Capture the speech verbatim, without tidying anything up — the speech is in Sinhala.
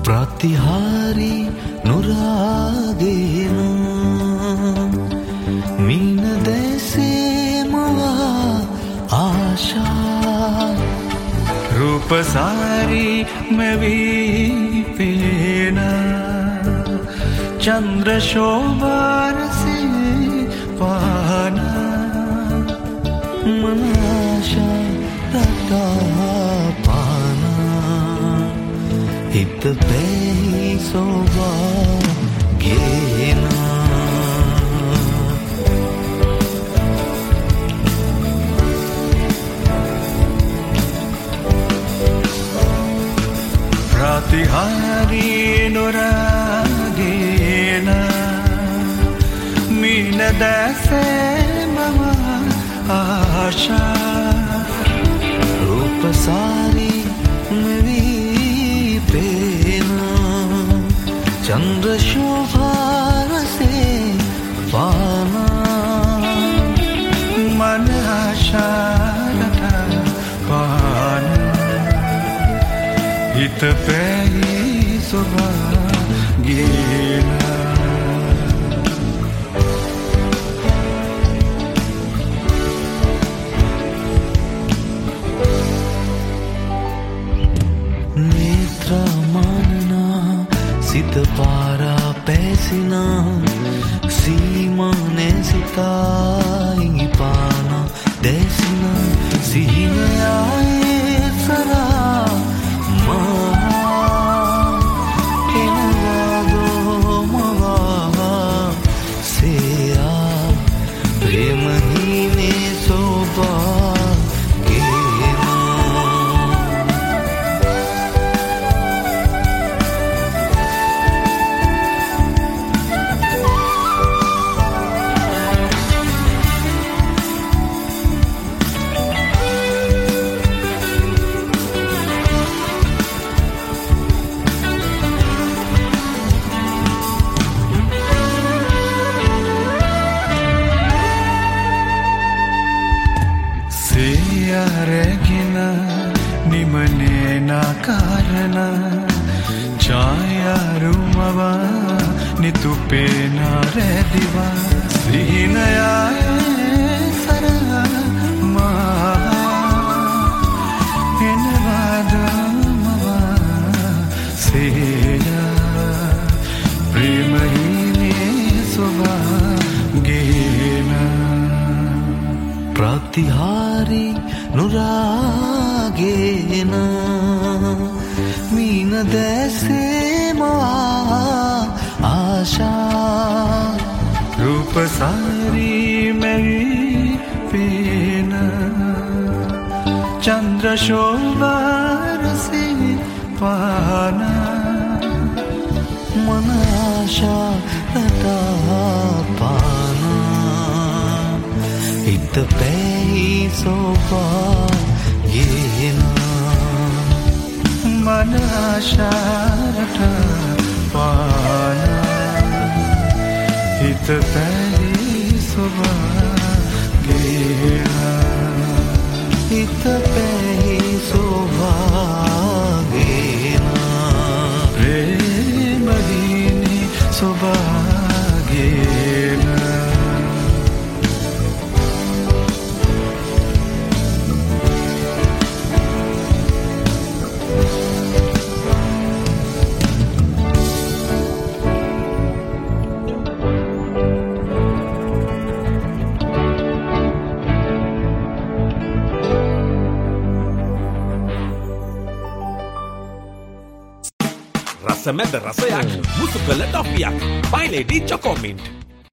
ප්‍රතිහාරි නුරාගේන මීන දැසේමවා ආශා රූපසාරි මෙවී පේන චන්ද්‍ර ශෝභාරසේ පාන මනාශා රටාපාන හිත පැහි සෝවා ගේන ප්‍රතිහාරි නොරාගේන මීන දැසෙමව ආශා රූපසාරි මෙවී පේන චන්ද්‍ර ශෝභාරසේ පාන මන ආශාරට පාන හිත පැහි සොබා ගේන නේත්‍රමානනා සිත පාරා පැසිනා සීමානේ සිතා ඉඟිපාන දැසිනා සිහිනයායේ සරා රැගෙන නිමනේ නාකාරණ ඡායාරුමවා නිතුපේන රැදිවා සිහිනයායේ සරමා එනවාදමවා සේයා ප්‍රේමහීනේ සොබා ගේන ප්‍රතිහාරි නුරාගේන මීන දැසේමවා ආශා රූපසාරි මෙවී පේන චන්ද්‍ර ශෝභාරසේ පාන මන ආශා රටාපාන හිත පැහි සෝපා ගේන මන ආශාරට පාන හිත පැහි සෝපා ගේන හිත පැහි සෝපා ගේන ප්‍රේමදීනි සෝපා ගේන රසමැද රසයක් මුසු කළ ටොෆියක් My Lady Choco Mint